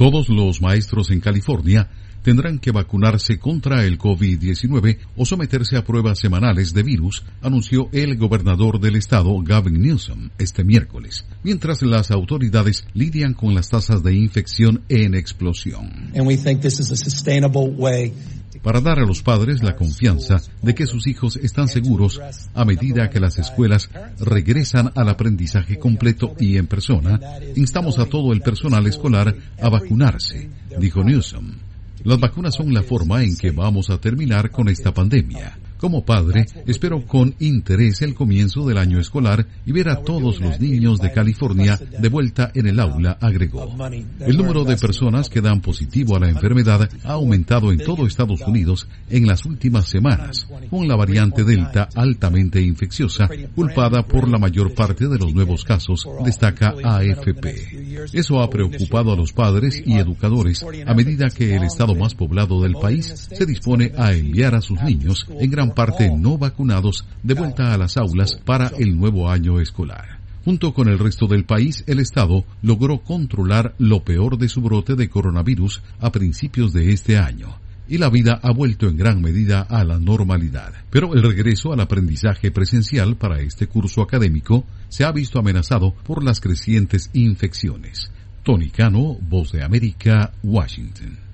Todos los maestros en California tendrán que vacunarse contra el COVID-19 o someterse a pruebas semanales de virus, anunció el gobernador del estado, Gavin Newsom, este miércoles, mientras las autoridades lidian con las tasas de infección en explosión. Para dar a los padres la confianza de que sus hijos están seguros a medida que las escuelas regresan al aprendizaje completo y en persona, instamos a todo el personal escolar a vacunarse, dijo Newsom. Las vacunas son la forma en que vamos a terminar con esta pandemia. Como padre, espero con interés el comienzo del año escolar y ver a todos los niños de California de vuelta en el aula, agregó. El número de personas que dan positivo a la enfermedad ha aumentado en todo Estados Unidos en las últimas semanas, con la variante Delta altamente infecciosa, culpada por la mayor parte de los nuevos casos, destaca AFP. Eso ha preocupado a los padres y educadores a medida que el estado más poblado del país se dispone a enviar a sus niños, en gran parte no vacunados, de vuelta a las aulas para el nuevo año escolar. Junto con el resto del país, el estado logró controlar lo peor de su brote de coronavirus a principios de este año, y la vida ha vuelto en gran medida a la normalidad. Pero el regreso al aprendizaje presencial para este curso académico se ha visto amenazado por las crecientes infecciones. Tony Cano, Voz de América, Washington.